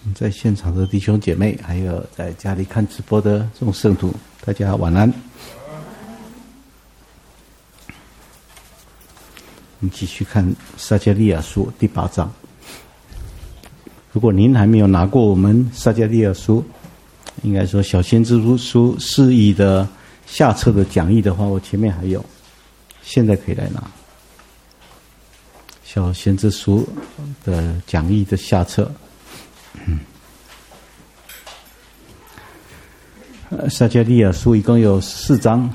在现场的弟兄姐妹，还有在家里看直播的众圣徒，大家晚安。我们继续看撒迦利亚书第8章。如果您还没有拿过我们撒迦利亚书，应该说小先知书释义的下册的讲义的话，我前面还有，现在可以来拿。小先知书的讲义的下册。撒迦利亚书一共有4章，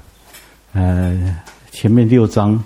前面6章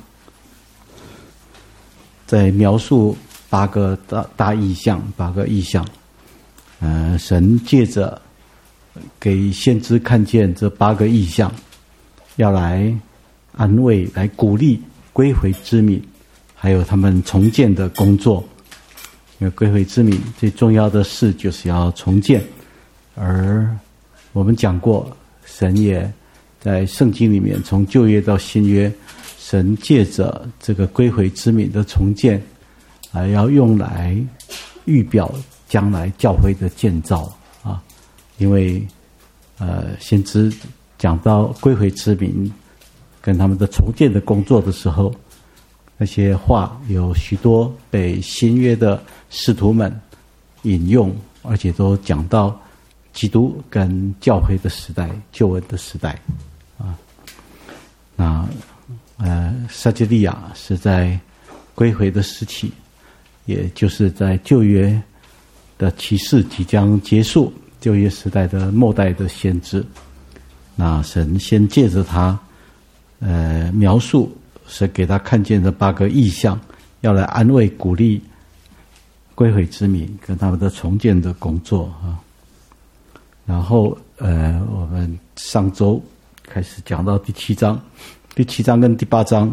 在描述8个大意象，8个意象。神借着给先知看见这8个意象，要来安慰、来鼓励归回之民，还有他们重建的工作。因为归回之民最重要的事就是要重建，而我们讲过，神也在圣经里面从旧约到新约，神借着这个归回之民的重建，要用来预表将来教会的建造啊。因为先知讲到归回之民跟他们的重建的工作的时候，那些话有许多被新约的使徒们引用，而且都讲到基督跟教会的时代、救恩的时代啊。那撒迦利亚是在归回的时期，也就是在旧约的启示即将结束，旧约时代的末代的先知。那神先借着他描述神给他看见的8个异象，要来安慰鼓励归回之民跟他们的重建的工作啊。然后我们上周开始讲到第7章，第7章跟第8章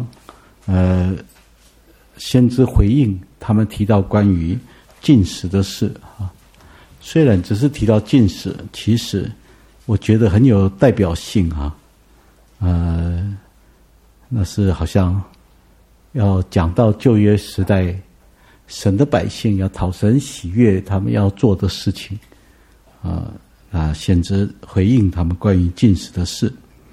先知回应他们提到关于禁食的事啊。虽然只是提到禁食，其实我觉得很有代表性啊。那是好像要讲到旧约时代神的百姓要讨神喜悦，他们要做的事情先知回应他们关于禁食的事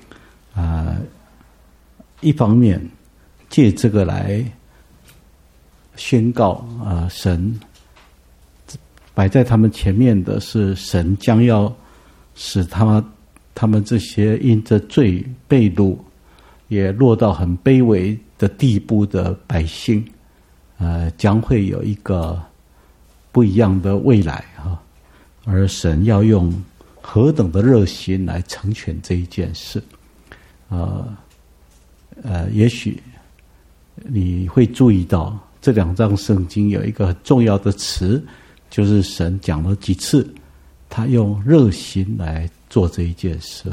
一方面借这个来宣告神摆在他们前面的是神将要使他们这些因着罪被掳也落到很卑微的地步的百姓将会有一个不一样的未来而神要用何等的热心来成全这一件事也许你会注意到这2章圣经有一个很重要的词，就是神讲了几次他用热心来做这一件事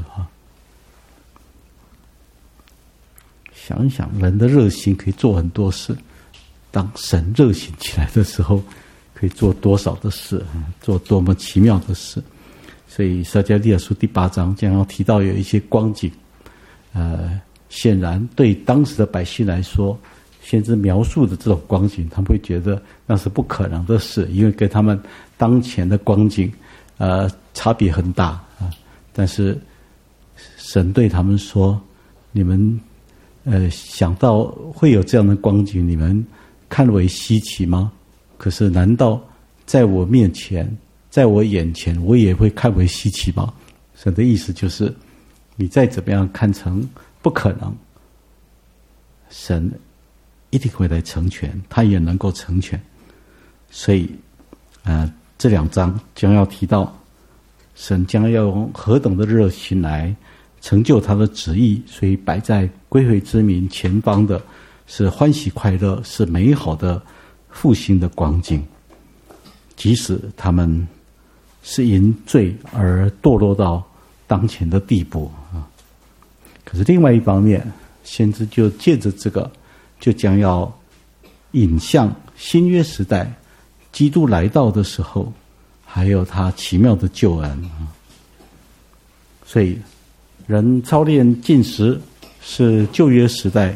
想一想，人的热心可以做很多事，当神热心起来的时候可以做多少的事，做多么奇妙的事。所以撒迦利亚书第8章将要提到有一些光景显然对当时的百姓来说，先知描述的这种光景他们会觉得那是不可能的事，因为跟他们当前的光景差别很大但是神对他们说，你们想到会有这样的光景，你们看为稀奇吗？可是难道在我面前，在我眼前，我也会看为稀奇吗？神的意思就是，你再怎么样看成不可能，神一定会来成全，他也能够成全。所以这2章将要提到神将要用何等的热心来成就他的旨意，所以摆在归回之民前方的是欢喜快乐，是美好的复兴的光景，即使他们是因罪而堕落到当前的地步可是另外一方面，先知就借着这个，就将要引向新约时代基督来到的时候，还有他奇妙的救恩所以人操练禁食是旧约时代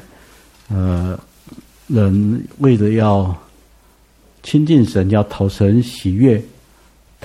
人为了要亲近神，要讨神喜悦，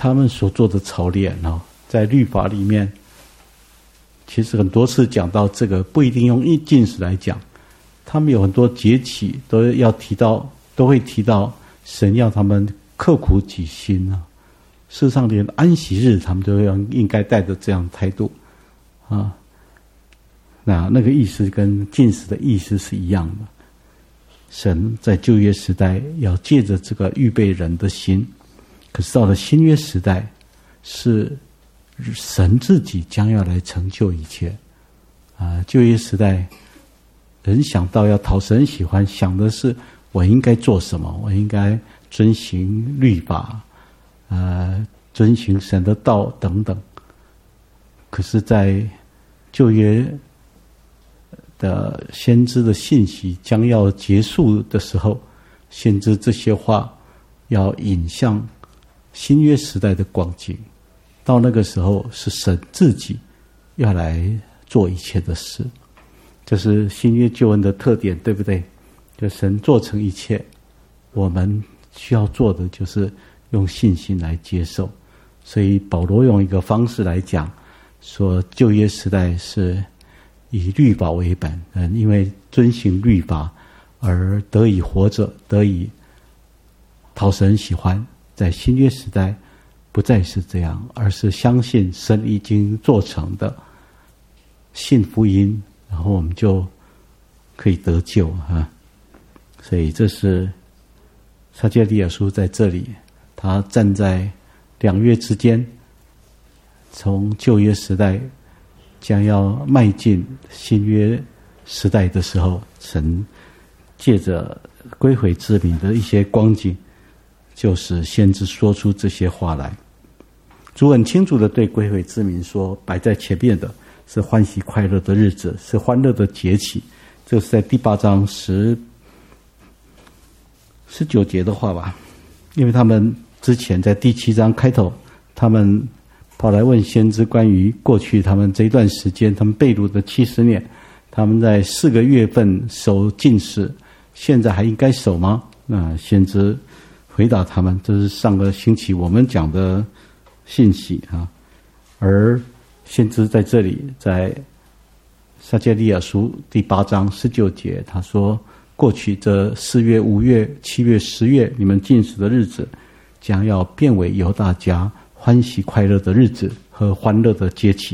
他们所做的操练在律法里面，其实很多次讲到这个，不一定用禁食来讲，他们有很多节期都会提到神要他们刻苦己心啊。事实上，连安息日他们都应该带着这样的态度啊。那个意思跟禁食的意思是一样的。神在旧约时代要借着这个预备人的心，可是到了新约时代，是神自己将要来成就一切啊。旧约时代，人想到要讨神喜欢，想的是我应该做什么，我应该遵行律法，遵行神的道等等。可是在旧约的先知的信息将要结束的时候，先知这些话要引向新约时代的光景。到那个时候，是神自己要来做一切的事。这是新约救恩的特点，对不对？就神做成一切，我们需要做的就是用信心来接受。所以保罗用一个方式来讲，说旧约时代是以律法为本，因为遵行律法而得以活着，得以讨神喜欢。在新约时代不再是这样，而是相信神已经做成的，信福音，然后我们就可以得救啊。所以这是撒迦利亚书在这里，他站在两约之间，从旧约时代将要迈进新约时代的时候，神借着归回之民的一些光景，就使先知说出这些话来。主很清楚地对归回之民说，摆在前面的是欢喜快乐的日子，是欢乐的节期。这是在第8章19节的话吧。因为他们之前在第7章开头，他们跑来问先知关于过去他们这一段时间，他们被掳的70年，他们在4个月份守禁食，现在还应该守吗？那先知回答他们，这是上个星期我们讲的信息啊。而先知在这里，在撒迦利亚书第8章19节，他说，过去这4月、5月、7月、10月，你们禁食的日子，将要变为犹大家欢喜快乐的日子和欢乐的节期。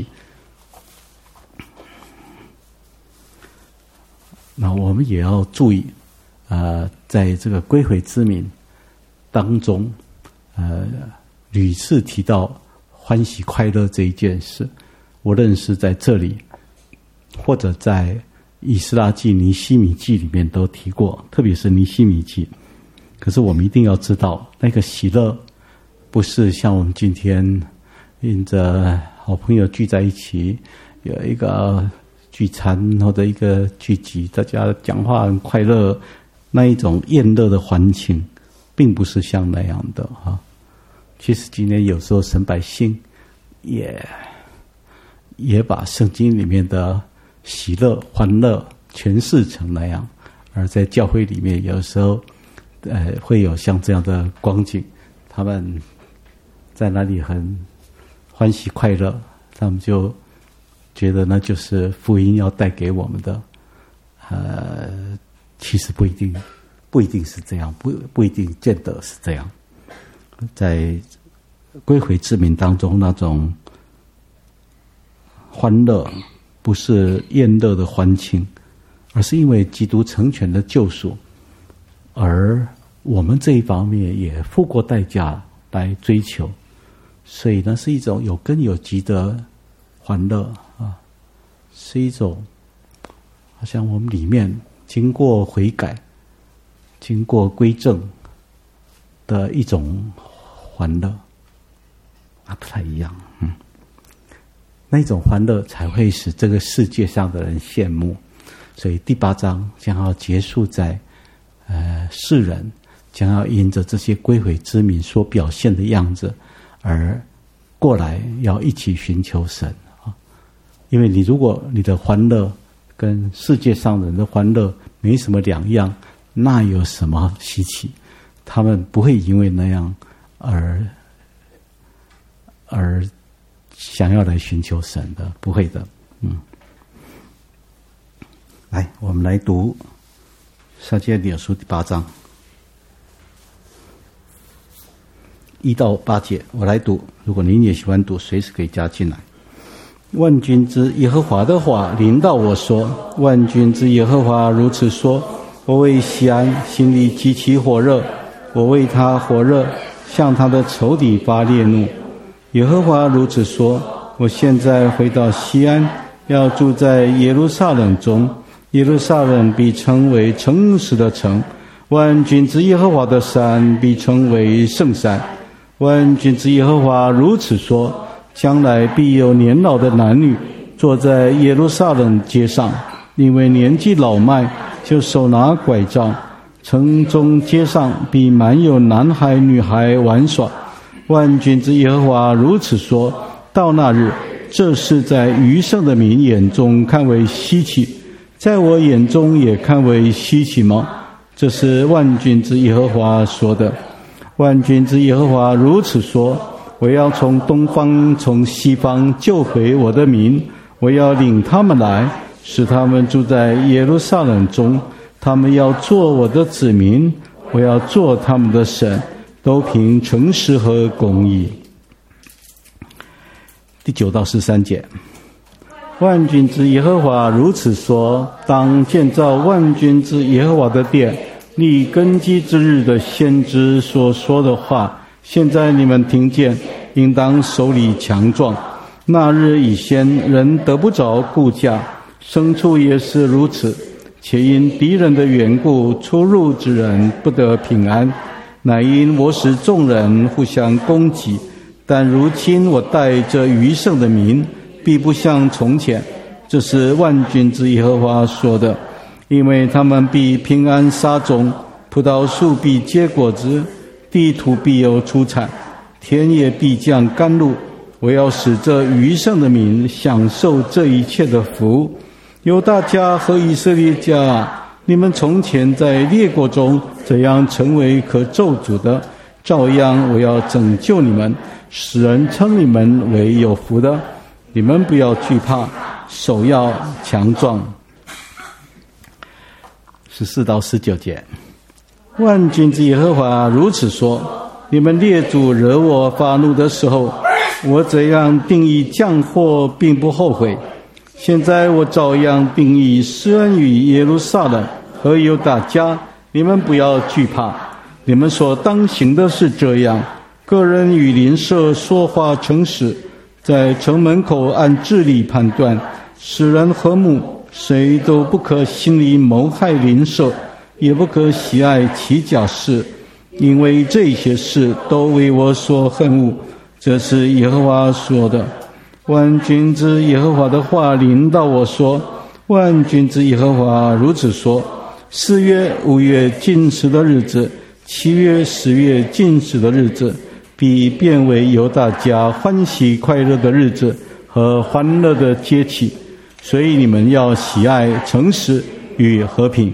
那我们也要注意，在这个归回之民当中，屡次提到欢喜快乐这一件事，无论是在这里，或者在以斯拉记、尼希米记里面都提过，特别是尼希米记。可是我们一定要知道，那个喜乐不是像我们今天因着好朋友聚在一起，有一个聚餐或者一个聚集，大家讲话很快乐，那一种宴乐的环境，并不是像那样的啊。其实今天有时候神百姓也把圣经里面的喜乐、欢乐诠释成那样，而在教会里面有时候会有像这样的光景，他们在那里很欢喜快乐，他们就觉得那就是福音要带给我们的。其实不一定是这样，不一定见得是这样。在归回之民当中，那种欢乐不是宴乐的欢庆，而是因为基督成全的救赎，而我们这一方面也付过代价来追求，所以呢是一种有根有基的欢乐啊，是一种好像我们里面经过悔改、经过归正的一种欢乐不太一样。那种欢乐才会使这个世界上的人羡慕。所以第8章将要结束在世人将要因着这些归回之民所表现的样子而过来要一起寻求神啊。因为如果你的欢乐跟世界上人的欢乐没什么两样，那有什么稀奇？他们不会因为那样而而想要来寻求神的，不会的。来，我们来读撒迦利亚书第8章1到8节，我来读。如果您也喜欢读，随时可以加进来。万军之耶和华的话临到我说：万军之耶和华如此说，我为西安心里极其火热，我为他火热，向他的仇敌发烈怒。耶和华如此说，我现在回到西安，要住在耶路撒冷中，耶路撒冷必称为诚实的城，万军之耶和华的山必称为圣山。万军之耶和华如此说，将来必有年老的男女坐在耶路撒冷街上，因为年纪老迈，就手拿拐杖。城中街上必满有男孩女孩玩耍。万军之耶和华如此说，到那日，这事在余剩的民眼中看为稀奇，在我眼中也看为稀奇吗？这是万军之耶和华说的。万军之耶和华如此说，我要从东方从西方救回我的民，我要领他们来，使他们住在耶路撒冷中，他们要做我的子民，我要做他们的神，都凭诚实和公义。第9到13节，万军之耶和华如此说，当建造万军之耶和华的殿，立根基之日的先知所说的话，现在你们听见，应当手里强壮。那日以先，人得不着顾家，牲畜也是如此，且因敌人的缘故，出入之人不得平安，乃因我使众人互相攻击。但如今我带着余剩的民，必不像从前。这是万军之耶和华说的。因为他们必平安撒种，葡萄树必结果子，地土必有出产，田野必降甘露。我要使这余剩的民享受这一切的福。犹大家和以色列家啊，你们从前在列国中怎样成为可咒诅的，照样我要拯救你们，使人称你们为有福的。你们不要惧怕，手要强壮。14到19节，万军之耶和华如此说，你们列祖惹我发怒的时候，我怎样定义降祸并不后悔，现在我照样定义施恩于耶路撒冷和犹大家。你们不要惧怕，你们所当行的是这样，个人与邻舍说话诚实，在城门口按治理判断，使人和睦，谁都不可心里谋害邻舍，也不可喜爱其家事，因为这些事都为我所恨恶。这是耶和华说的。万军之耶和华的话临到我说，万军之耶和华如此说，4月5月禁食的日子，7月10月禁食的日子，必变为犹大家欢喜快乐的日子和欢乐的节期。所以你们要喜爱诚实与和平。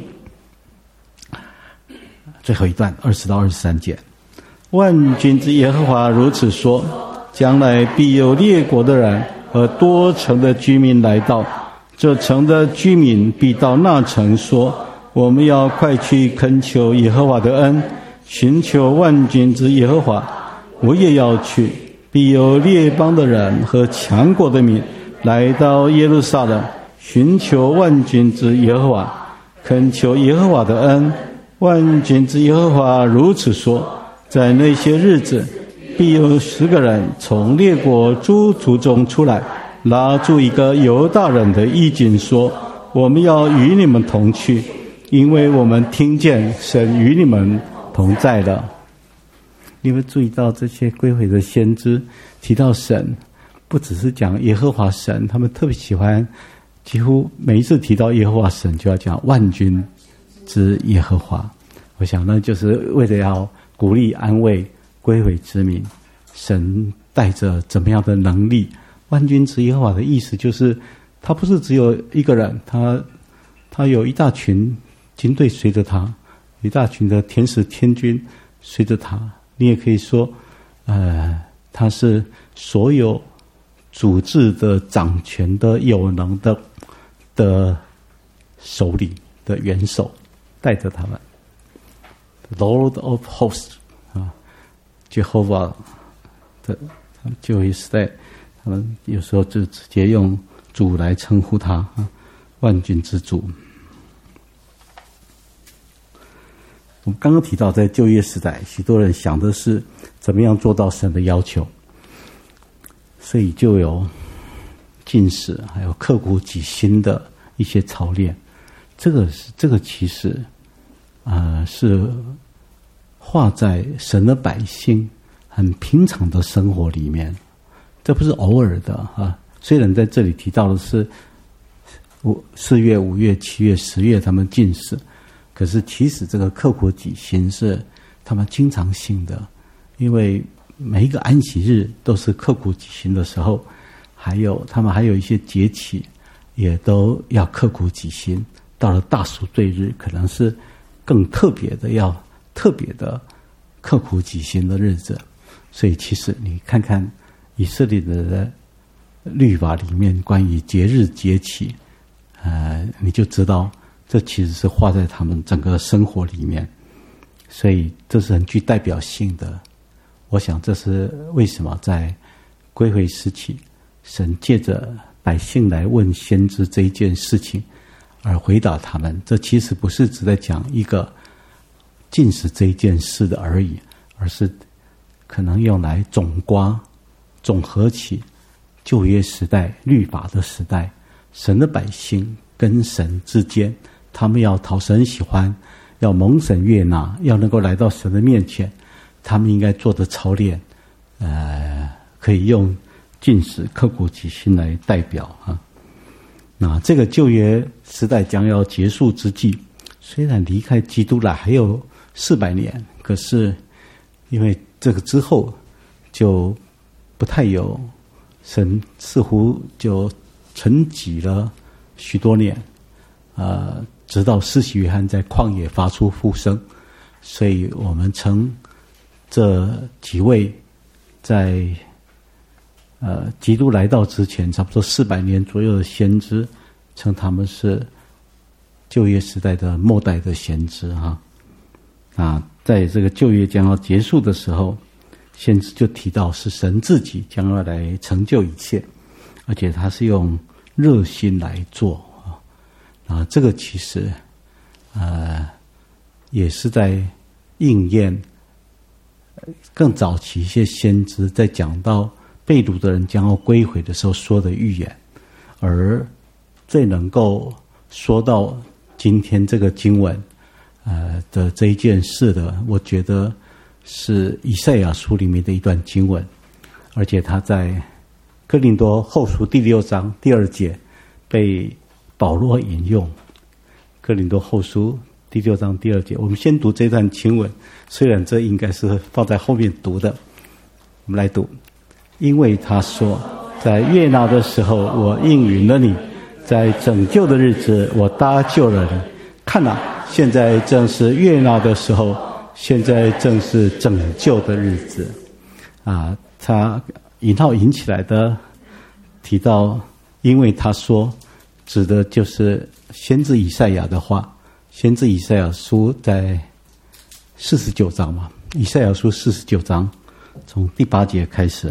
最后一段20到23节，万军之耶和华如此说，将来必有列国的人和多城的居民来到，这城的居民必到那城说，我们要快去恳求耶和华的恩，寻求万军之耶和华。我也要去，必有列邦的人和强国的民来到耶路撒冷，寻求万军之耶和华，恳求耶和华的恩。万军之耶和华如此说，在那些日子，必有10个人从列国诸族中出来，拉住一个犹大人的衣襟说，我们要与你们同去，因为我们听见神与你们同在了。你们注意到这些归回的先知提到神，不只是讲耶和华神，他们特别喜欢，几乎每一次提到耶和华神就要讲万军之耶和华。我想呢，就是为了要鼓励安慰归回之民，神带着怎么样的能力。万军之耶和华的意思就是他不是只有一个人，他有一大群军队随着他，一大群的天使天军随着他。你也可以说他是所有组织的掌权的有能的首领的元首，带着他们 Lord of Hosts 啊，Jehovah 的旧约时代，他们有时候就直接用主来称呼他啊，万军之主。我们刚刚提到，在旧约时代，许多人想的是怎么样做到神的要求，所以就有禁食，还有刻苦己心的一些操练。这个其实是画在神的百姓很平常的生活里面，这不是偶尔的啊。虽然在这里提到的是4月、5月、7月、10月他们禁食，可是其实这个刻苦己心是他们经常性的，因为每一个安息日都是刻苦己心的时候，他们还有一些节期也都要刻苦己心。到了大赎罪日，可能是更特别的，要特别的刻苦己心的日子。所以其实你看看以色列的律法里面关于节日节期，你就知道这其实是画在他们整个生活里面，所以这是很具代表性的。我想这是为什么在归回时期，神借着百姓来问先知这一件事情而回答他们。这其实不是只在讲一个禁食这一件事的而已，而是可能用来总合起旧约时代律法的时代，神的百姓跟神之间，他们要讨神喜欢，要蒙神悦纳，要能够来到神的面前，他们应该做的操练，可以用禁食刻苦己心来代表啊。那这个旧约时代将要结束之际，虽然离开基督来还有400年，可是因为这个之后就不太有，神似乎就沉寂了许多年，直到施洗约翰在旷野发出呼声，所以我们称这几位在基督来到之前差不多400年左右的先知，称他们是旧约时代的末代的先知哈。在这个旧约将要结束的时候，先知就提到是神自己将要来成就一切，而且他是用热心来做啊。这个其实也是在应验更早期一些先知在讲到被掳的人将要归回的时候说的预言，而最能够说到今天这个经文的这一件事的，我觉得是以赛亚书里面的一段经文，而且他在哥林多后书第6章第2节被保罗引用。哥林多后书第6章第2节，我们先读这段经文，虽然这应该是放在后面读的，我们来读。因为他说，在悦纳的时候我应允了你，在拯救的日子我搭救了你。看啊，现在正是悦纳的时候，现在正是拯救的日子他引号引起来的提到，因为他说指的就是先知以赛亚的话。先知以赛亚书在49章嘛，以赛亚书49章从第8节开始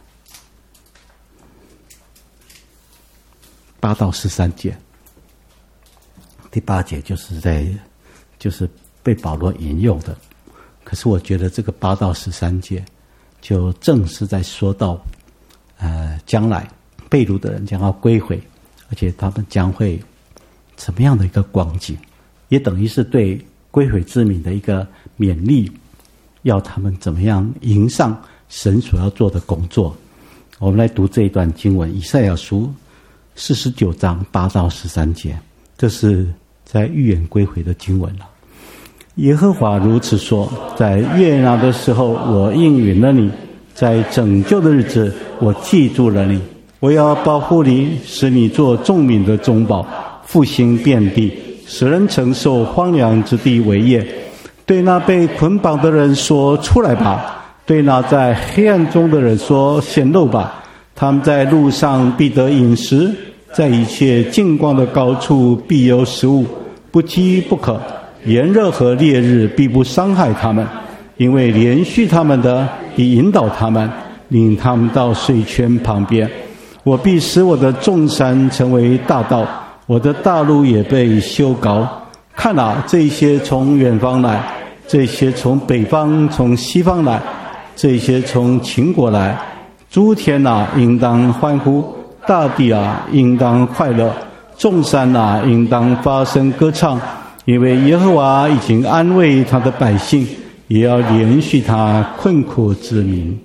8到13节。第8节就是被保罗引用的，可是我觉得这个8到13节就正是在说到将来被掳的人将要归回，而且他们将会怎么样的一个光景，也等于是对归回之民的一个勉励，要他们怎么样迎上神所要做的工作。我们来读这一段经文，以赛亚书49章8到13节，这是在预言归回的经文了。耶和华如此说，在悦纳的时候我应允了你，在拯救的日子我记住了你，我要保护你，使你做众民的中保，复兴遍地，使人承受荒凉之地为业。对那被捆绑的人说，出来吧， 对那在黑暗中的人说：显露吧！他们在路上必得饮食，在一切净光的高处必有食物，不饥不渴。炎热和烈日必不伤害他们，因为连续他们的必引导他们，领他们到水泉旁边。我必使我的众山成为大道，我的大路也被修高。看啊，这些从远方来，这些从北方从西方来，这些从秦国来。诸天啊，应当欢呼；大地啊，应当快乐；众山啊，应当发声歌唱。因为耶和华已经安慰他的百姓，也要连续他困苦之民。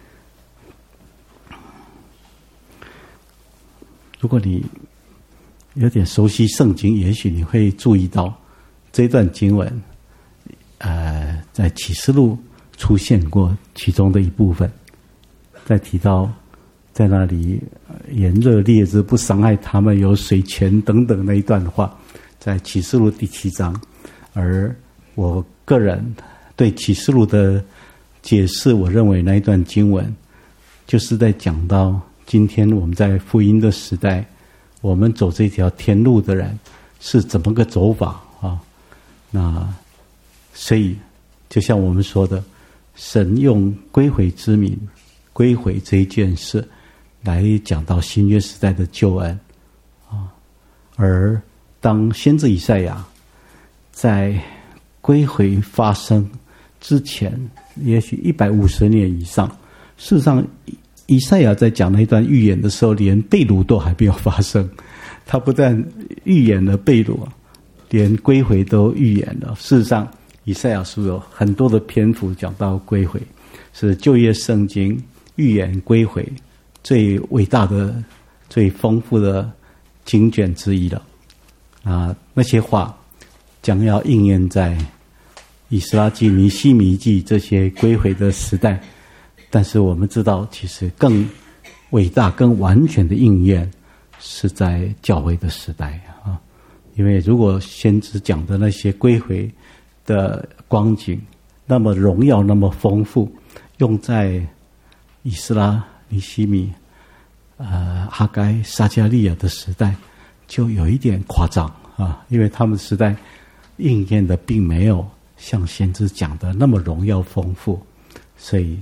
如果你有点熟悉圣经，也许你会注意到这段经文，在启示录出现过其中的一部分，在提到在那里炎热烈日不伤害他们，有水泉等等那一段话。在启示录第7章，而我个人对启示录的解释，我认为那一段经文就是在讲到今天我们在福音的时代，我们走这条天路的人是怎么个走法啊？那所以就像我们说的，神用归回之民、归回这一件事来讲到新约时代的救恩啊，而当先知以赛亚在归回发生之前，也许150年以上，事实上以赛亚在讲那一段预言的时候，连被掳都还没有发生。他不但预言了被掳，连归回都预言了。事实上以赛亚书有很多的篇幅讲到归回，是旧约圣经预言归回最伟大的、最丰富的经卷之一了。那些话将要应验在以斯拉记、尼希米记这些归回的时代，但是我们知道，其实更伟大、更完全的应验是在教会的时代啊。因为如果先知讲的那些归回的光景那么荣耀、那么丰富，用在以斯拉、尼希米、哈该、撒迦利亚的时代，就有一点夸张啊，因为他们时代应验的并没有像先知讲的那么荣耀丰富，所以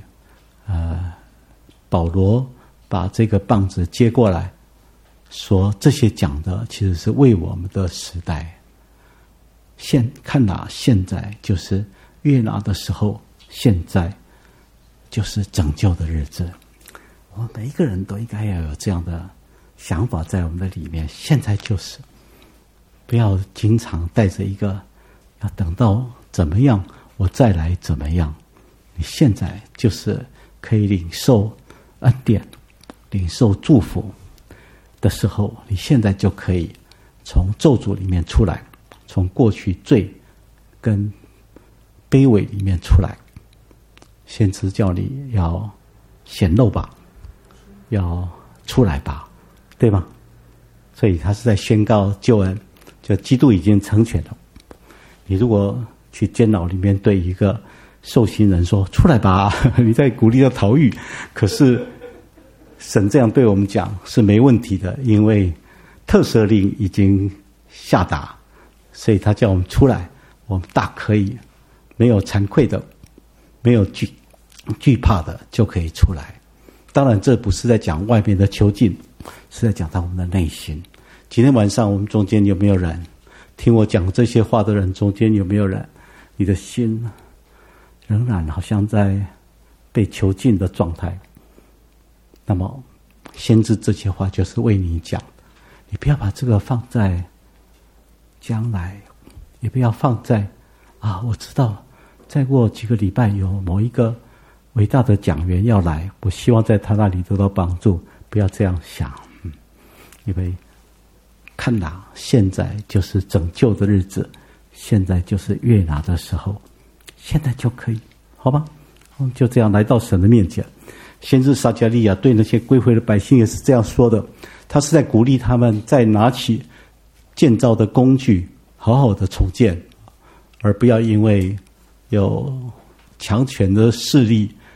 保罗把这个棒子接过来，说这些讲的其实是为我们的时代。看哪，现在就是约拿的时候，现在就是拯救的日子。我们每一个人都应该要有这样的想法在我们的里面，现在就是，不要经常带着一个要等到怎么样我再来怎么样。你现在就是可以领受恩典、领受祝福的时候，你现在就可以从咒诅里面出来，从过去罪跟卑微里面出来。先知叫你要显露吧，要出来吧，对吗？所以他是在宣告救恩，就基督已经成全了。你如果去监牢里面对一个受刑人说出来吧，你在鼓励他逃狱，可是神这样对我们讲是没问题的，因为特赦令已经下达，所以他叫我们出来，我们大可以没有惭愧的，没有惧怕的就可以出来。当然这不是在讲外面的囚禁，是在讲到我们的内心。今天晚上我们中间有没有人听我讲这些话的人中间有没有人，你的心仍然好像在被囚禁的状态？那么先知这些话就是为你讲，你不要把这个放在将来，也不要放在我知道再过几个礼拜有某一个伟大的讲员要来，我希望在他那里得到帮助。不要这样想，因为看哪，现在就是拯救的日子，现在就是悦纳的时候，现在就可以，好吧？我们就这样来到神的面前。先知撒迦利亚对那些归回的百姓也是这样说的，他是在鼓励他们再拿起建造的工具，好好的重建，而不要因为有强权的势力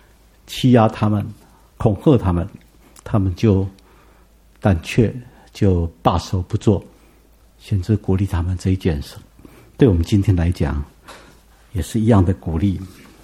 欺压他们、恐吓他们，他们就胆怯，就罢手不做，先是鼓励他们这一件事。对我们今天来讲，也是一样的鼓励。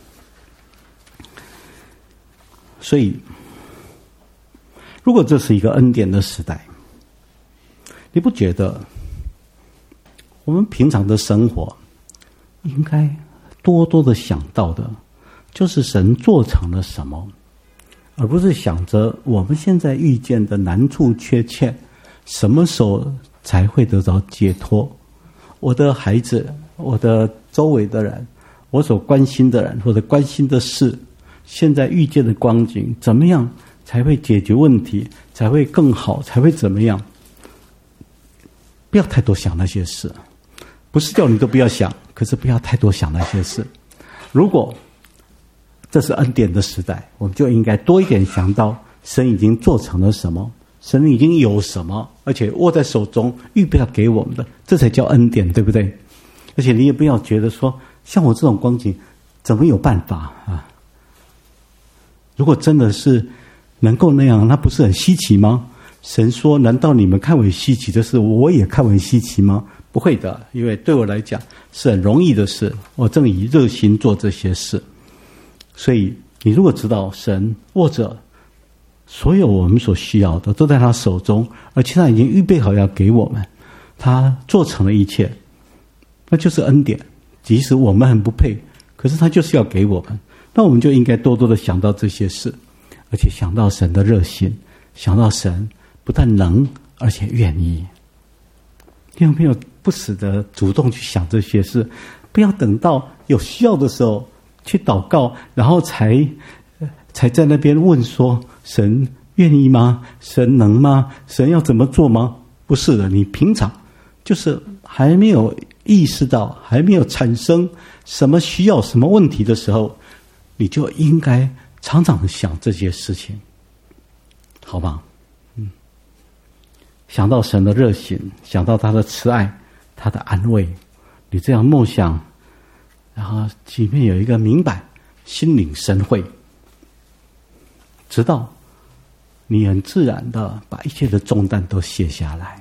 所以，如果这是一个恩典的时代，你不觉得我们平常的生活应该多多的想到的，就是神做成了什么，而不是想着我们现在遇见的难处缺欠，什么时候才会得到解脱？我的孩子，我的周围的人，我所关心的人或者关心的事，现在遇见的光景，怎么样才会解决问题，才会更好，才会怎么样？不要太多想那些事，不是叫你都不要想，可是不要太多想那些事。如果这是恩典的时代，我们就应该多一点想到神已经做成了什么，神已经有什么，而且握在手中预备要给我们的，这才叫恩典，对不对？而且你也不要觉得说像我这种光景怎么有办法啊？如果真的是能够那样，那不是很稀奇吗？神说难道你们看为稀奇的事，我也看为稀奇吗？不会的，因为对我来讲是很容易的事，我正以热心做这些事。所以你如果知道神握着所有我们所需要的都在他手中，而且他已经预备好要给我们，他做成了一切，那就是恩典。即使我们很不配，可是他就是要给我们，那我们就应该多多的想到这些事，而且想到神的热心，想到神不但能而且愿意。你有没有不时的主动去想这些事？不要等到有需要的时候去祷告，然后才在那边问说神愿意吗？神能吗？神要怎么做吗？不是的，你平常就是还没有意识到，还没有产生什么需要、什么问题的时候，你就应该常常想这些事情，好吗？想到神的热心，想到他的慈爱，他的安慰，你这样默想，然后里面有一个明白，心领神会，直到你很自然的把一切的重担都卸下来。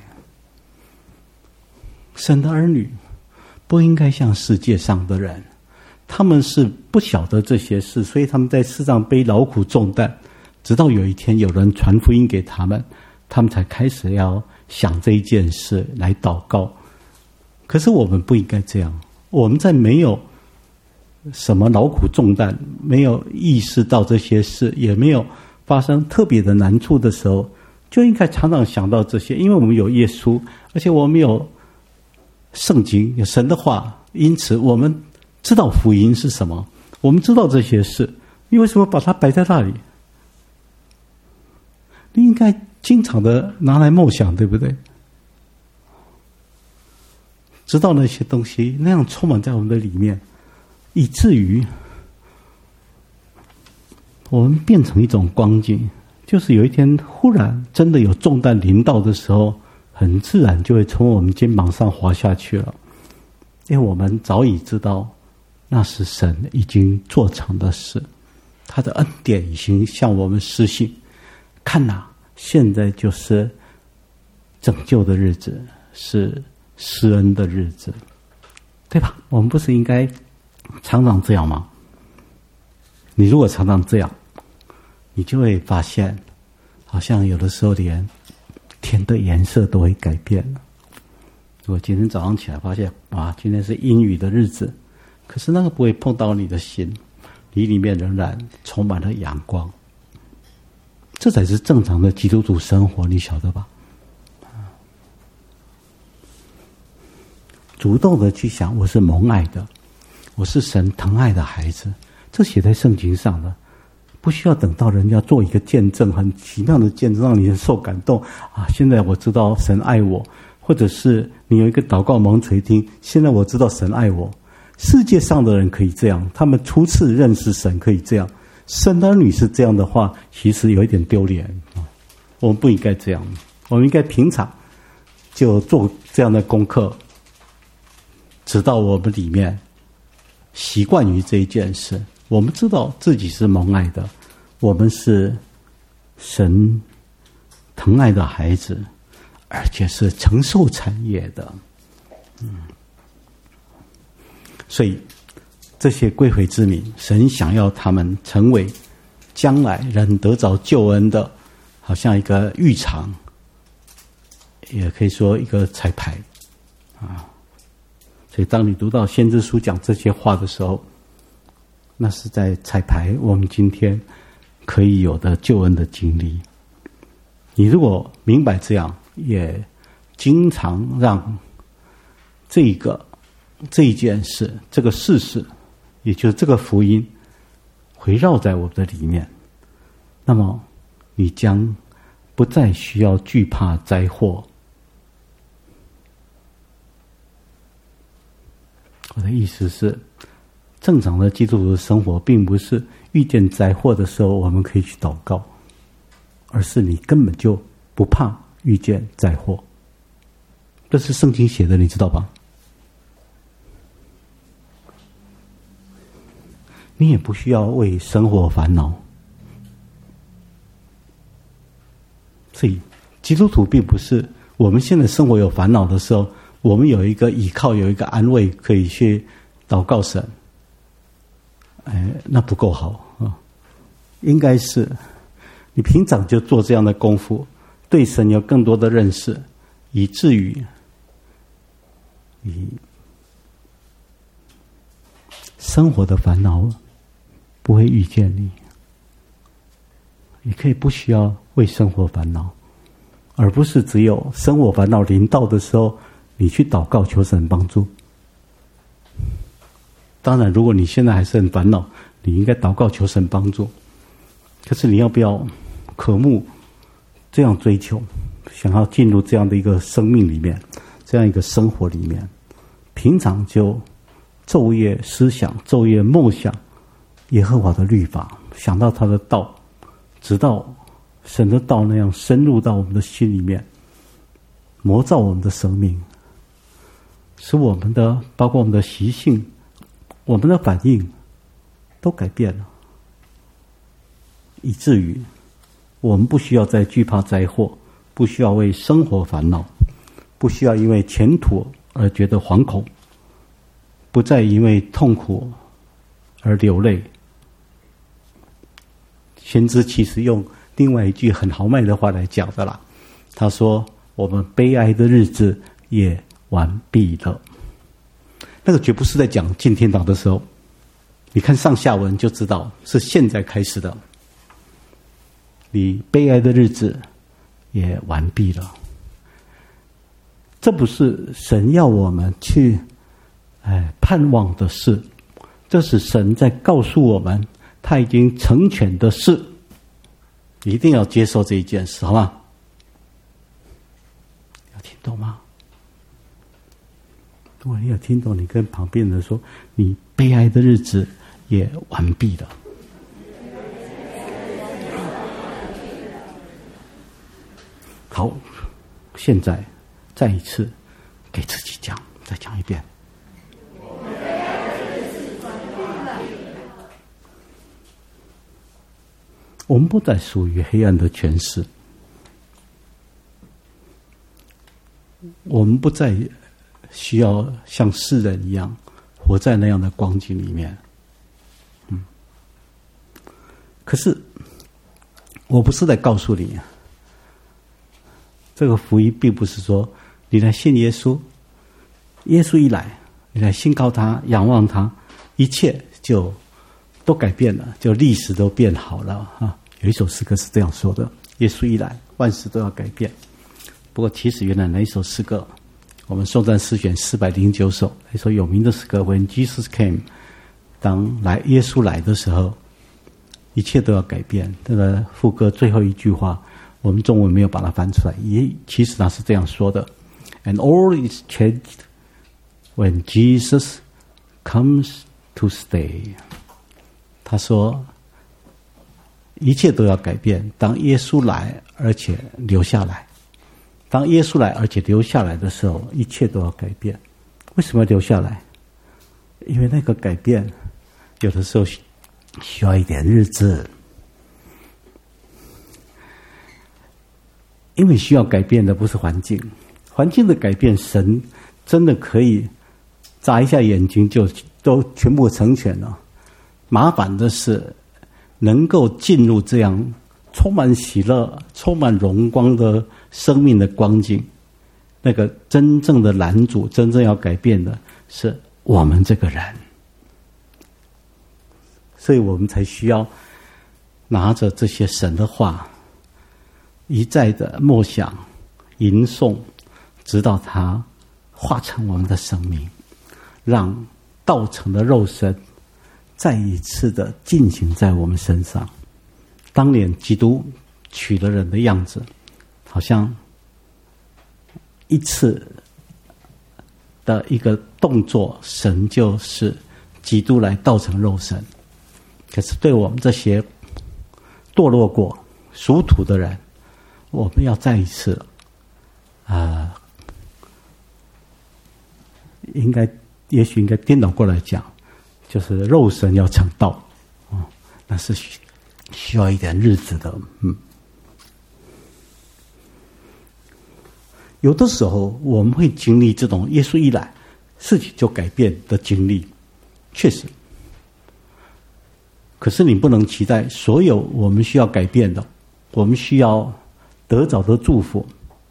神的儿女不应该像世界上的人，他们是不晓得这些事，所以他们在世上背劳苦重担，直到有一天有人传福音给他们，他们才开始要想这一件事来祷告。可是我们不应该这样，我们在没有什么劳苦重担，没有意识到这些事，也没有发生特别的难处的时候，就应该常常想到这些。因为我们有耶稣，而且我们有圣经，有神的话，因此我们知道福音是什么，我们知道这些事，你为什么把它摆在那里？你应该经常的拿来默想，对不对？知道那些东西那样充满在我们的里面，以至于我们变成一种光景，就是有一天忽然真的有重担临到的时候，很自然就会从我们肩膀上滑下去了，因为我们早已知道那是神已经做成的事，他的恩典已经向我们施行。看哪，现在就是拯救的日子，是施恩的日子，对吧？我们不是应该常常这样吗？你如果常常这样，你就会发现好像有的时候连天的颜色都会改变了。如果今天早上起来发现今天是阴雨的日子，可是那个不会碰到你的心，你里面仍然充满了阳光，这才是正常的基督徒生活，你晓得吧？主动的去想，我是蒙爱的，我是神疼爱的孩子，这写在圣经上的，不需要等到人家做一个见证，很奇妙的见证，让你很受感动啊！现在我知道神爱我，或者是你有一个祷告蒙垂听，现在我知道神爱我。世界上的人可以这样，他们初次认识神可以这样，神的儿女是这样的话，其实有一点丢脸。我们不应该这样，我们应该平常就做这样的功课，直到我们里面习惯于这一件事，我们知道自己是蒙爱的， 我们是神疼爱的孩子，而且是承受产业的。所以这些归回之民，神想要他们成为将来人得着救恩的，好像一个浴场，也可以说一个彩排啊。所以当你读到先知书讲这些话的时候，那是在彩排我们今天可以有的救恩的经历。你如果明白这样，也经常让这一件事，这个事实，也就是这个福音围绕在我们的里面，那么你将不再需要惧怕灾祸。我的意思是，正常的基督徒的生活并不是遇见灾祸的时候我们可以去祷告，而是你根本就不怕遇见灾祸。这是圣经写的，你知道吧？你也不需要为生活烦恼。所以基督徒并不是我们现在生活有烦恼的时候，我们有一个依靠，有一个安慰，可以去祷告神。那不够好啊！应该是你平常就做这样的功夫，对神有更多的认识，以至于你生活的烦恼不会遇见你。你可以不需要为生活烦恼，而不是只有生活烦恼临到的时候，你去祷告求神帮助。当然，如果你现在还是很烦恼，你应该祷告求神帮助。可是你要不要渴慕这样追求，想要进入这样的一个生命里面，这样一个生活里面，平常就昼夜思想，昼夜梦想耶和华的律法，想到他的道，直到神的道那样深入到我们的心里面，磨造我们的生命，使我们的包括我们的习性，我们的反应都改变了，以至于我们不需要再惧怕灾祸，不需要为生活烦恼，不需要因为前途而觉得惶恐，不再因为痛苦而流泪。先知其实用另外一句很豪迈的话来讲的啦，他说我们悲哀的日子也完毕了。那个绝不是在讲进天堂的时候，你看上下文就知道是现在开始的。你悲哀的日子也完毕了。这不是神要我们去盼望的事，这是神在告诉我们他已经成全的事，一定要接受这一件事，好吗？有听懂吗？如果你有听懂，你跟旁边人说，你悲哀的日子也完毕了。好，现在再一次给自己讲，再讲一遍。我们不再属于黑暗的权势，我们不再需要像世人一样活在那样的光景里面。可是我不是在告诉你，这个福音并不是说你来信耶稣，耶稣一来，你来信靠他，仰望他，一切就都改变了，就历史都变好了啊！有一首诗歌是这样说的：耶稣一来，万事都要改变。不过其实原来那一首诗歌，我们颂赞诗选409首，一首有名的诗歌 When Jesus Came， 当耶稣来的时候，一切都要改变。这个副歌最后一句话，我们中文没有把它翻出来，其实他是这样说的 ：And all is changed when Jesus comes to stay。他说，一切都要改变，当耶稣来，而且留下来。当耶稣来，而且留下来的时候，一切都要改变。为什么要留下来？因为那个改变，有的时候需要一点日子， 因为需要改变的不是环境，环境的改变，神真的可以眨一下眼睛就都全部成全了。麻烦的是，能够进入这样充满喜乐、充满荣光的生命的光景，那个真正的拦阻、真正要改变的是我们这个人。所以我们才需要拿着这些神的话，一再的默想、吟诵，直到它化成我们的生命，让道成的肉身再一次的进行在我们身上。当年基督取了人的样子，好像一次的一个动作，神就是基督来道成肉身。可是对我们这些堕落过、属土的人，我们要再一次也许应该颠倒过来讲，就是肉身要成道，那是需要一点日子的。有的时候我们会经历这种耶稣一来事情就改变的经历，确实。可是你不能期待所有我们需要改变的，我们需要得着的祝福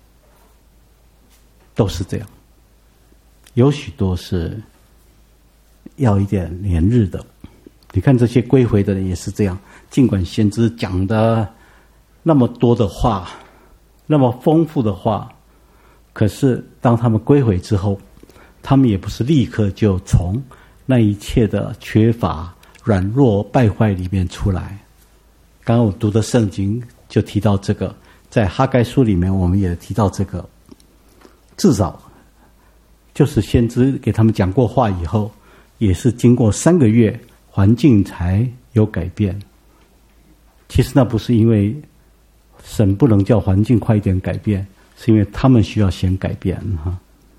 都是这样，有许多是要一点年日的。你看这些归回的人也是这样，尽管先知讲的那么多的话，那么丰富的话，可是当他们归回之后，他们也不是立刻就从那一切的缺乏、软弱、败坏里面出来。刚刚我读的圣经就提到这个，在哈该书里面我们也提到这个，至少就是先知给他们讲过话以后，也是经过3个月，环境才有改变。其实那不是因为神不能叫环境快一点改变，是因为他们需要先改变哈。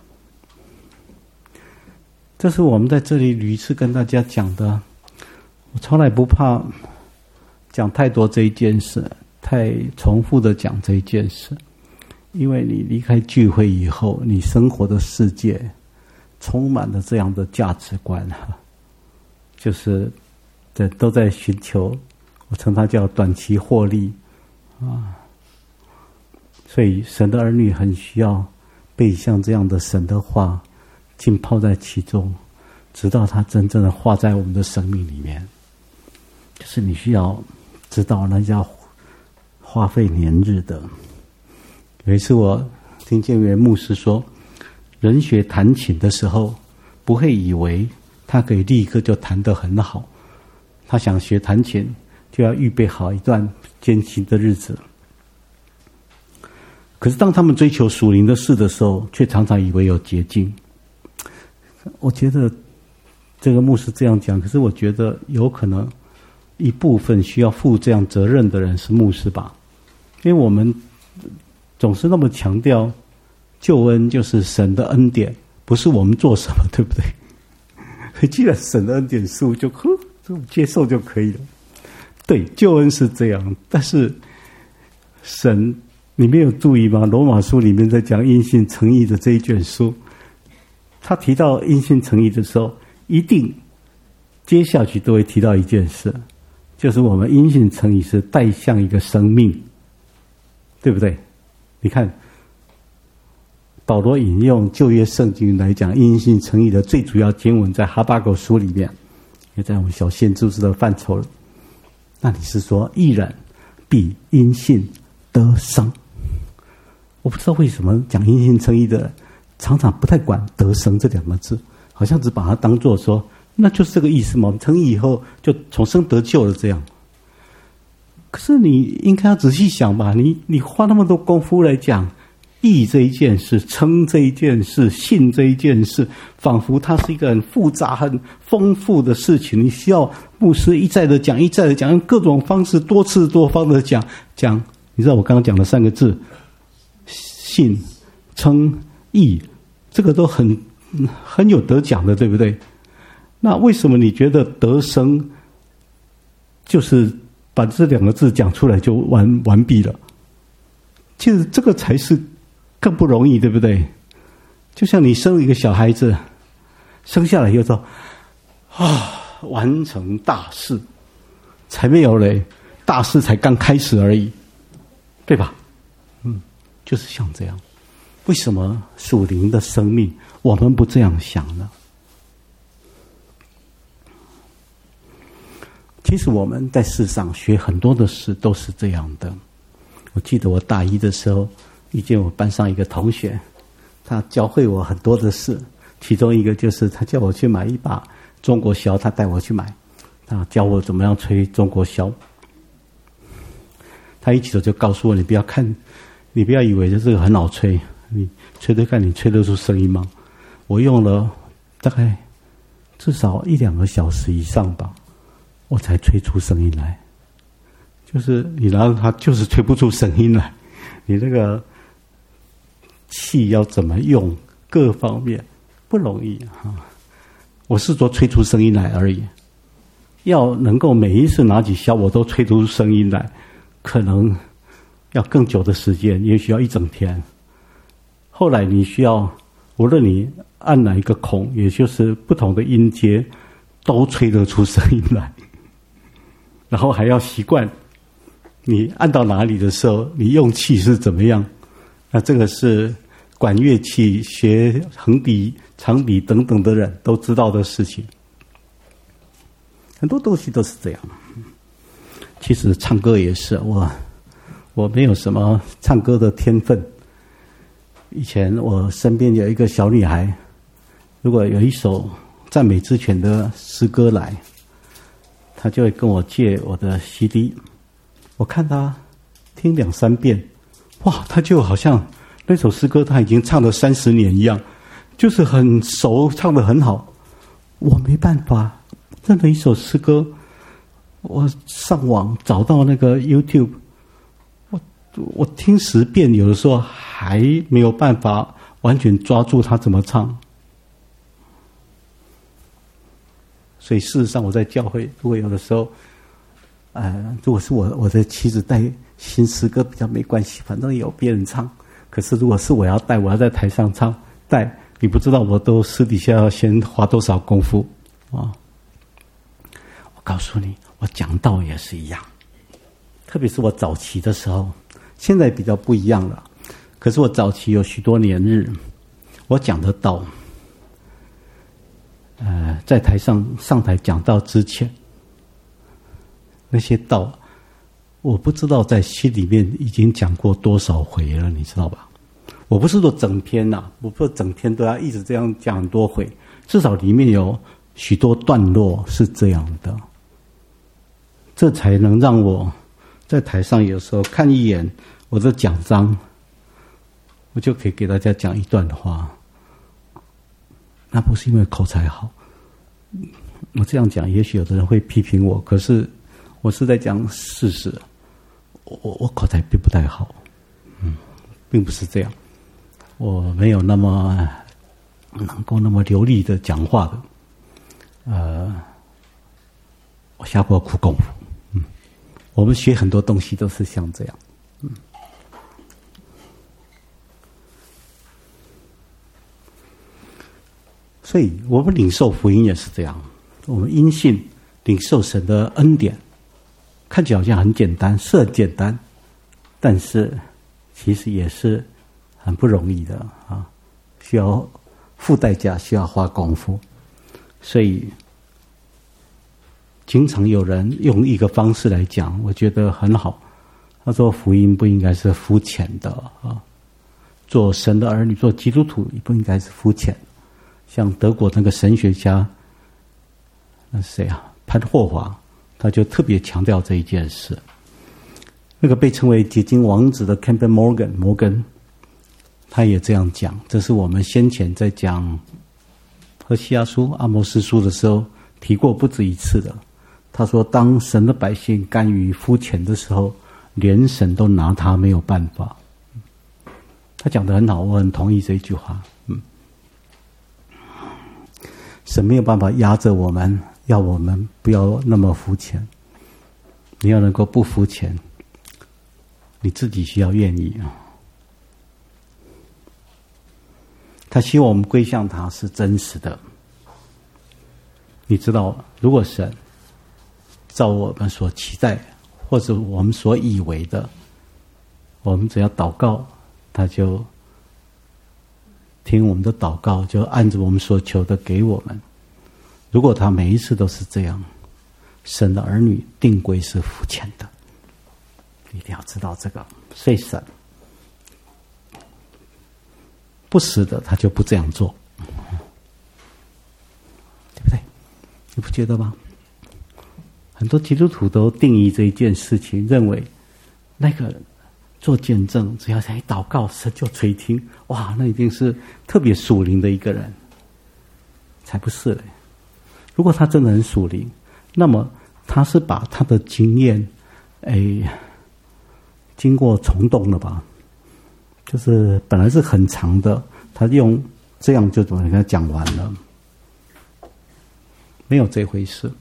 这是我们在这里屡次跟大家讲的，我从来不怕讲太多这一件事，太重复的讲这一件事，因为你离开聚会以后，你生活的世界充满了这样的价值观，就是都在寻求，我称它叫短期获利啊。所以神的儿女很需要被像这样的神的话浸泡在其中，直到它真正的化在我们的生命里面。就是你需要知道那要花费年日的。有一次我听见一位牧师说，人学弹琴的时候不会以为他可以立刻就弹得很好，他想学弹琴就要预备好一段艰辛的日子。可是当他们追求属灵的事的时候，却常常以为有捷径。我觉得这个牧师这样讲，可是我觉得有可能一部分需要负这样责任的人是牧师吧。因为我们总是那么强调救恩就是神的恩典，不是我们做什么，对不对？既然神的恩典是我就接受就可以了。对，救恩是这样，但是神，你没有注意吗？罗马书里面在讲因信称义的这一卷书，他提到因信称义的时候，一定接下去都会提到一件事，就是我们因信称义是带向一个生命，对不对？你看保罗引用旧约圣经来讲因信称义的最主要经文在哈巴谷书里面，也在我们小先知的范畴了。那你是说义人必因信得生？我不知道为什么讲因信称义的人常常不太管得生这2个字，好像只把它当作说那就是这个意思嘛，我们称义以后就重生得救了这样。可是你应该要仔细想吧，你花那么多功夫来讲义这一件事、称这一件事、信这一件事，仿佛它是一个很复杂、很丰富的事情，你需要牧师一再的讲，一再的讲，用各种方式多次多方的讲。你知道我刚刚讲的3个字，信、称、义，这个都很有得奖的，对不对？那为什么你觉得得生就是把这2个字讲出来就完毕了？ 其实这个才是更不容易，对不对？就像你生一个小孩子，生下来以后说完成大事，才没有嘞，大事才刚开始而已，对吧？就是像这样。为什么属灵的生命我们不这样想呢？其实我们在世上学很多的事都是这样的。我记得我大一的时候遇见我班上一个同学，他教会我很多的事，其中一个就是他叫我去买一把中国箫，他带我去买，他教我怎么样吹中国箫。他一起走就告诉我，你不要以为这个很好吹，你吹吹看，你吹得出声音吗？我用了大概至少1-2个小时以上吧，我才吹出声音来。就是你拿着它就是吹不出声音来，你那个气要怎么用，各方面不容易啊。我是说吹出声音来而已，要能够每一次拿起箫我都吹出声音来，可能要更久的时间，也许要1整天。后来你需要无论你按哪一个孔，也就是不同的音阶，都吹得出声音来，然后还要习惯你按到哪里的时候，你用气是怎么样。那这个是管乐器、学横笛、长笛等等的人都知道的事情。很多东西都是这样。其实唱歌也是，我没有什么唱歌的天分。以前我身边有一个小女孩，如果有一首赞美之泉的诗歌来，她就会跟我借我的 CD， 我看她听2-3遍，哇，她就好像那首诗歌她已经唱了30年一样，就是很熟，唱得很好。我没办法，任何一首诗歌，我上网找到那个 YouTube， 我听10遍，有的时候还没有办法完全抓住他怎么唱。所以事实上我在教会，如果有的时候如果是我的妻子带新诗歌比较没关系，反正有别人唱。可是如果是我要在台上唱带，你不知道我都私底下要先花多少功夫啊！我告诉你，我讲道也是一样，特别是我早期的时候，现在比较不一样了。可是我早期有许多年日，我讲的道，在台上上台讲道之前，那些道，我不知道在心里面已经讲过多少回了，你知道吧？我不是说整篇我不是整天都要一直这样讲很多回，至少里面有许多段落是这样的，这才能让我在台上有时候看一眼我的讲章，我就可以给大家讲一段话。那不是因为口才好，我这样讲也许有的人会批评我，可是我是在讲事实。我口才并不太好，并不是这样，我没有那么能够那么流利的讲话的。我下过苦功夫。我们学很多东西都是像这样。所以我们领受福音也是这样，我们因信领受神的恩典，看起来好像很简单，是很简单，但是其实也是很不容易的啊，需要付代价，需要花功夫。所以经常有人用一个方式来讲，我觉得很好。他说福音不应该是肤浅的啊，做神的儿女，做基督徒也不应该是肤浅。像德国那个神学家，那是谁啊？潘霍华，他就特别强调这一件事。那个被称为结晶王子的 Campbell摩根，他也这样讲。这是我们先前在讲何西阿书、阿摩司书的时候提过不止一次的。他说，当神的百姓甘于肤浅的时候，连神都拿他没有办法。他讲得很好，我很同意这一句话。神没有办法压着我们，要我们不要那么肤浅。你要能够不肤浅，你自己需要愿意啊。 他希望我们归向他是真实的。你知道，如果神照我们所期待或者我们所以为的，我们只要祷告，他就听我们的祷告，就按着我们所求的给我们。如果他每一次都是这样，神的儿女定规是肤浅的，一定要知道这个。所以神不死的，他就不这样做，对不对？你不觉得吗？很多基督徒都定义这一件事情，认为那个做见证，只要在祷告，神就垂听。哇，那一定是特别属灵的一个人，才不是嘞！如果他真的很属灵，那么他是把他的经验，经过虫洞了吧？就是本来是很长的，他用这样就把它讲完了，没有这回事。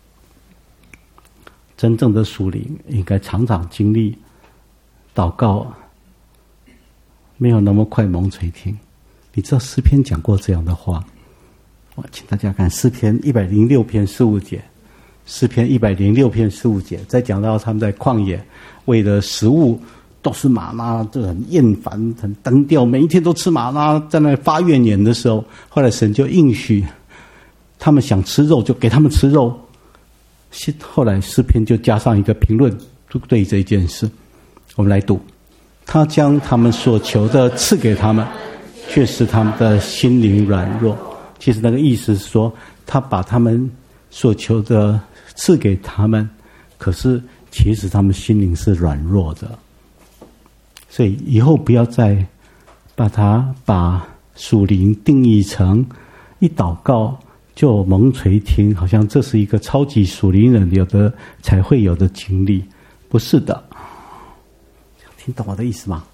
真正的属灵应该常常经历祷告，没有那么快蒙垂听。你知道诗篇讲过这样的话，我请大家看诗篇106篇15节，诗篇106篇15节，在讲到他们在旷野为了食物都是玛纳，就很厌烦很单调，每一天都吃玛纳，在那发怨言的时候，后来神就应许他们想吃肉就给他们吃肉。后来诗篇就加上一个评论，对这件事我们来读，他将他们所求的赐给他们，却使他们的心灵软弱。其实那个意思是说，他把他们所求的赐给他们，可是其实他们心灵是软弱的。所以以后不要再把属灵定义成一祷告就蒙垂听，好像这是一个超级属灵人有的才会有的经历，不是的。听懂我的意思吗？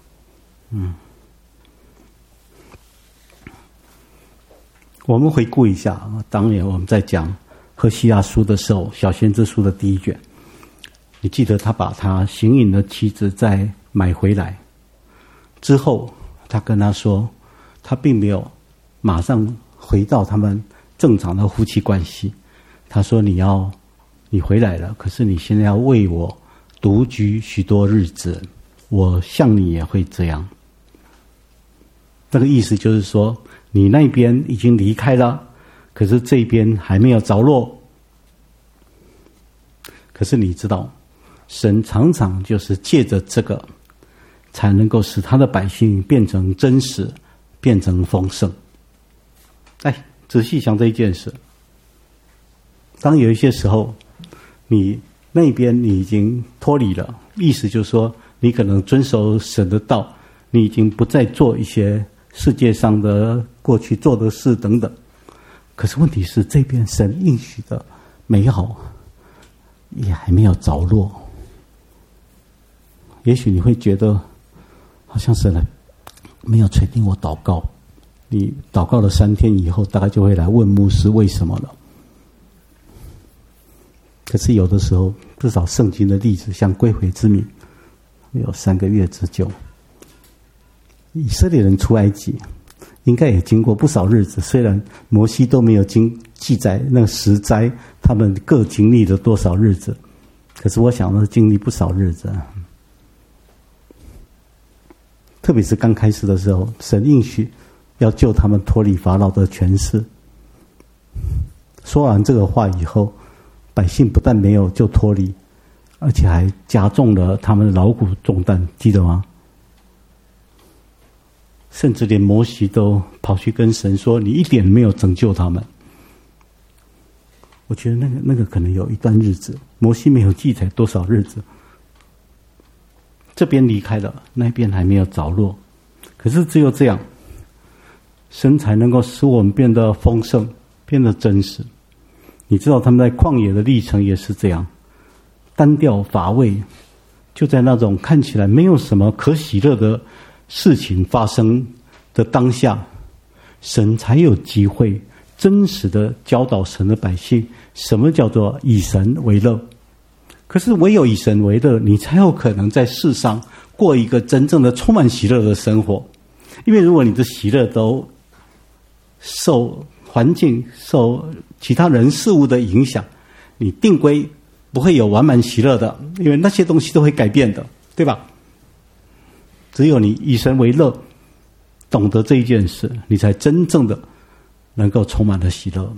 我们回顾一下，当年我们在讲何西阿书的时候，小先知书的第一卷，你记得他把他行淫的妻子再买回来之后，他跟他说，他并没有马上回到他们正常的夫妻关系。他说你回来了，可是你现在要为我独居许多日子，我像你也会这样。那个意思就是说，你那边已经离开了，可是这边还没有着落。可是你知道，神常常就是借着这个才能够使他的百姓变成真实，变成丰盛。仔细想这一件事，当有一些时候你那边你已经脱离了，意思就是说你可能遵守神的道，你已经不再做一些世界上的过去做的事等等。可是问题是，这边神应许的美好也还没有着落。也许你会觉得好像神没有垂听我祷告，你祷告了3天以后，大概就会来问牧师为什么了。可是有的时候，至少圣经的例子，像归回之民有3个月之久，以色列人出埃及应该也经过不少日子，虽然摩西都没有记载那10灾他们各经历了多少日子，可是我想呢，经历不少日子。特别是刚开始的时候，神应许要救他们脱离法老的权势。说完这个话以后，百姓不但没有就脱离，而且还加重了他们的劳苦重担，记得吗？甚至连摩西都跑去跟神说，你一点没有拯救他们。我觉得那个可能有一段日子，摩西没有记载多少日子，这边离开了，那边还没有着落。可是只有这样，神才能够使我们变得丰盛，变得真实。你知道他们在旷野的历程也是这样，单调乏味，就在那种看起来没有什么可喜乐的事情发生的当下，神才有机会真实的教导神的百姓什么叫做以神为乐。可是唯有以神为乐，你才有可能在世上过一个真正的充满喜乐的生活。因为如果你的喜乐都受环境、受其他人事物的影响，你定规不会有完满喜乐的，因为那些东西都会改变的，对吧？只有你以神为乐，懂得这一件事，你才真正的能够充满了喜乐。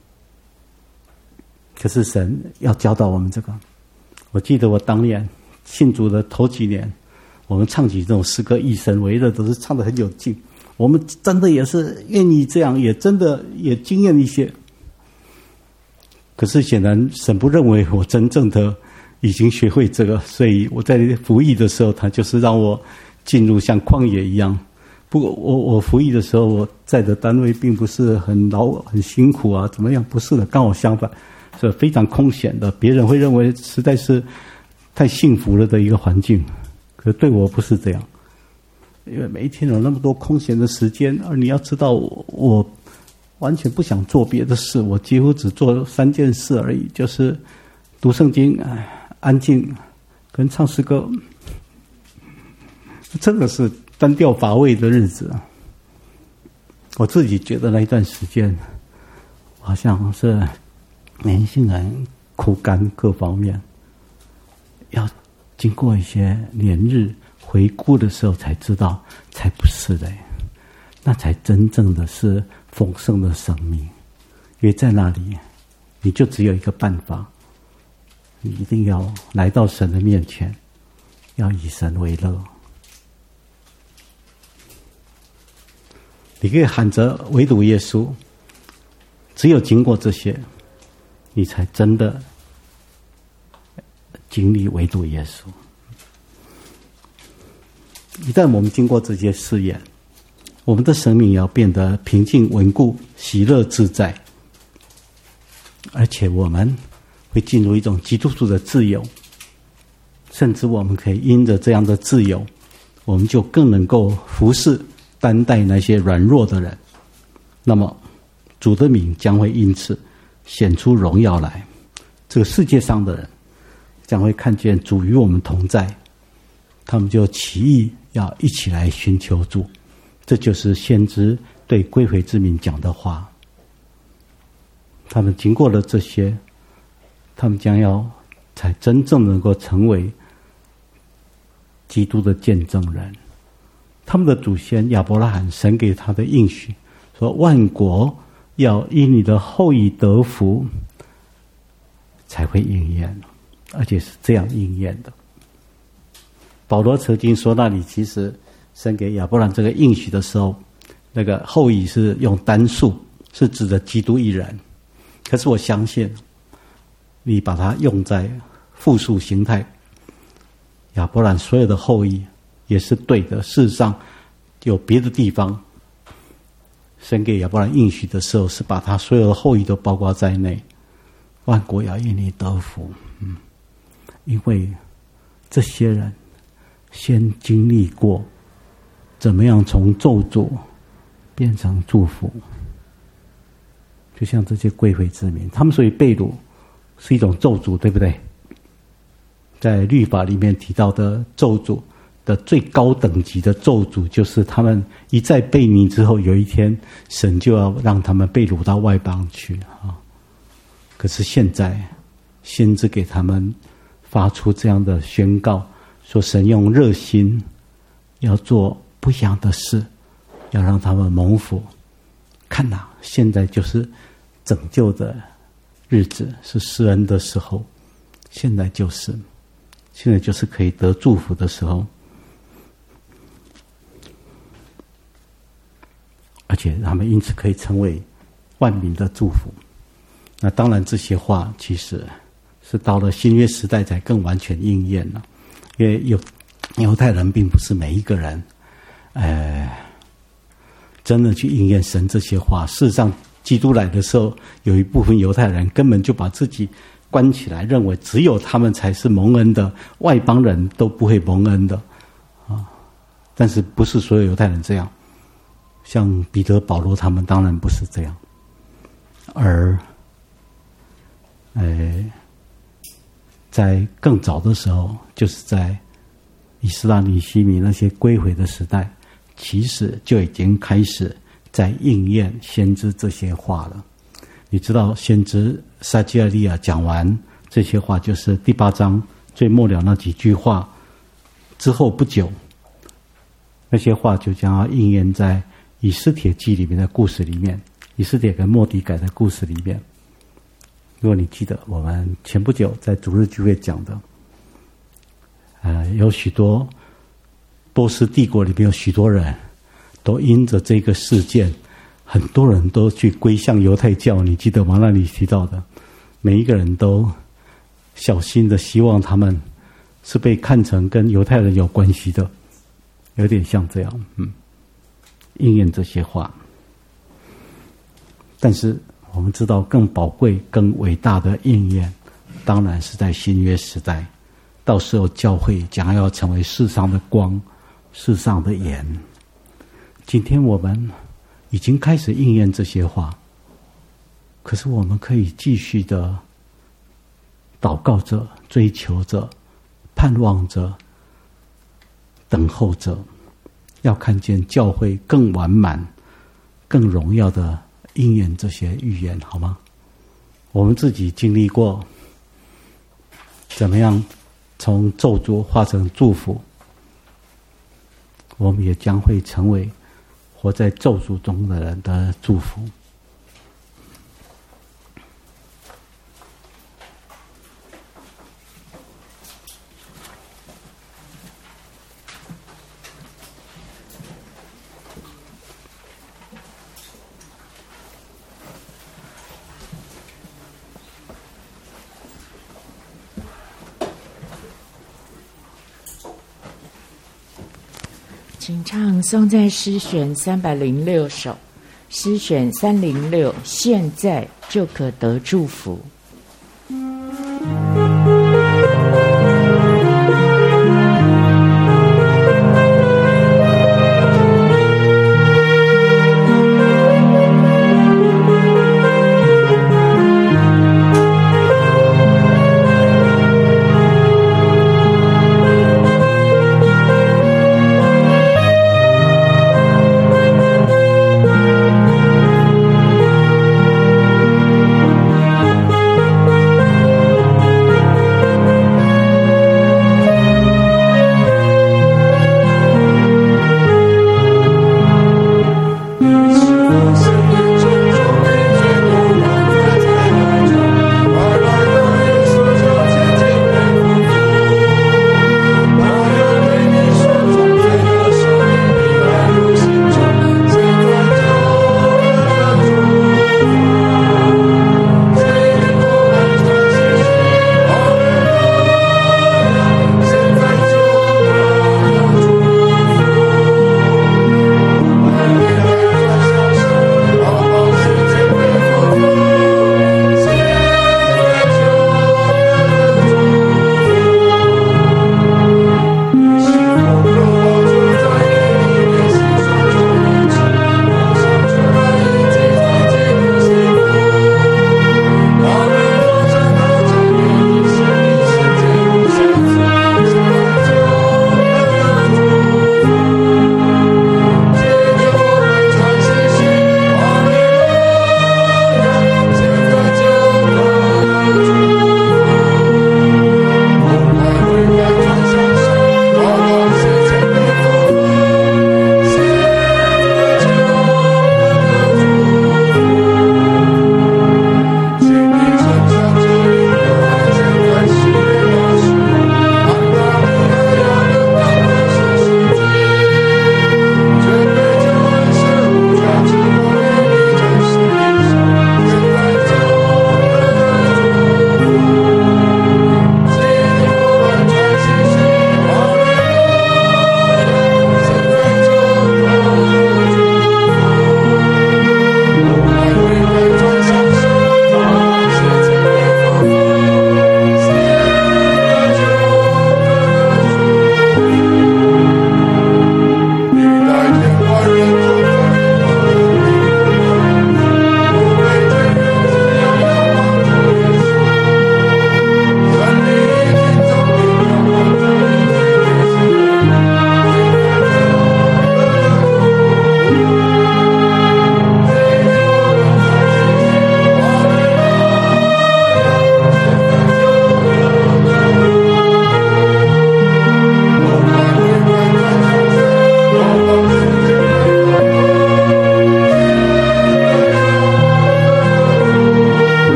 可是神要教导我们这个。我记得我当年信主的头几年，我们唱起这种诗歌以神为乐，都是唱得很有劲，我们真的也是愿意这样，也真的也经验一些。可是显然神不认为我真正的已经学会这个，所以我在服役的时候，他就是让我进入像旷野一样。不过我服役的时候，我在的单位并不是很很辛苦啊，怎么样？不是的，刚好相反，是非常空闲的。别人会认为实在是太幸福了的一个环境，可对我不是这样。因为每一天有那么多空闲的时间，而你要知道我完全不想做别的事，我几乎只做3件事而已，就是读圣经、安静跟唱诗歌。真的是单调乏味的日子。我自己觉得那一段时间好像是年轻人苦干各方面，要经过一些年日回顾的时候才知道，才不是的，那才真正的是丰盛的生命。因为在那里你就只有一个办法，你一定要来到神的面前，要以神为乐。你可以喊着唯独耶稣，只有经过这些，你才真的经历唯独耶稣。一旦我们经过这些试验，我们的生命也要变得平静稳固、喜乐自在，而且我们会进入一种基督徒的自由，甚至我们可以因着这样的自由，我们就更能够服侍担待那些软弱的人，那么主的名将会因此显出荣耀来。这个世界上的人将会看见主与我们同在，他们就起意要一起来寻求主。这就是先知对归回之民讲的话。他们经过了这些，他们将要才真正能够成为基督的见证人。他们的祖先亚伯拉罕，神给他的应许说，万国要因你的后裔得福，才会应验，而且是这样应验的。保罗曾经说，那里其实神给亚伯拉罕这个应许的时候，那个后裔是用单数，是指的基督一人。可是我相信你把它用在复数形态，亚伯拉罕所有的后裔也是对的。事实上有别的地方神给亚伯拉罕应许的时候，是把他所有的后裔都包括在内，万国要因你得福。因为这些人先经历过怎么样从咒诅变成祝福。就像这些归回之民，他们所以被掳是一种咒诅，对不对？在律法里面提到的咒诅的最高等级的咒诅，就是他们一再悖逆之后，有一天神就要让他们被掳到外邦去啊。可是现在先知给他们发出这样的宣告，说神用热心要做不一样的事，要让他们蒙福。看哪，现在就是拯救的日子，是施恩的时候，现在就是可以得祝福的时候。而且他们因此可以成为万民的祝福。那当然这些话其实是到了新约时代才更完全应验了。因为犹太人并不是每一个人真的去应验神这些话。事实上基督来的时候，有一部分犹太人根本就把自己关起来，认为只有他们才是蒙恩的，外邦人都不会蒙恩的啊。但是不是所有犹太人这样，像彼得、保罗他们当然不是这样。而在更早的时候，就是在以斯拉、尼希米那些归回的时代，其实就已经开始在应验先知这些话了。你知道先知撒迦利亚讲完这些话，就是第8章最末了那几句话之后不久，那些话就将要应验在以斯帖记里面的故事里面，以斯帖跟末底改的故事里面。如果你记得我们前不久在主日聚会讲的，有许多波斯帝国里面有许多人都因着这个事件，很多人都去归向犹太教，你记得吗？那里提到的每一个人都小心的希望他们是被看成跟犹太人有关系的，有点像这样，应验这些话。但是我们知道更宝贵更伟大的应验当然是在新约时代，到时候教会将要成为世上的光，世上的盐。今天我们已经开始应验这些话，可是我们可以继续的祷告着，追求着，盼望着，等候着，要看见教会更完满更荣耀的应验这些预言，好吗？我们自己经历过怎么样从咒诅化成祝福，我们也将会成为活在咒诅中的人的祝福。 请唱颂赞诗选306首，诗选306，现在就可得祝福。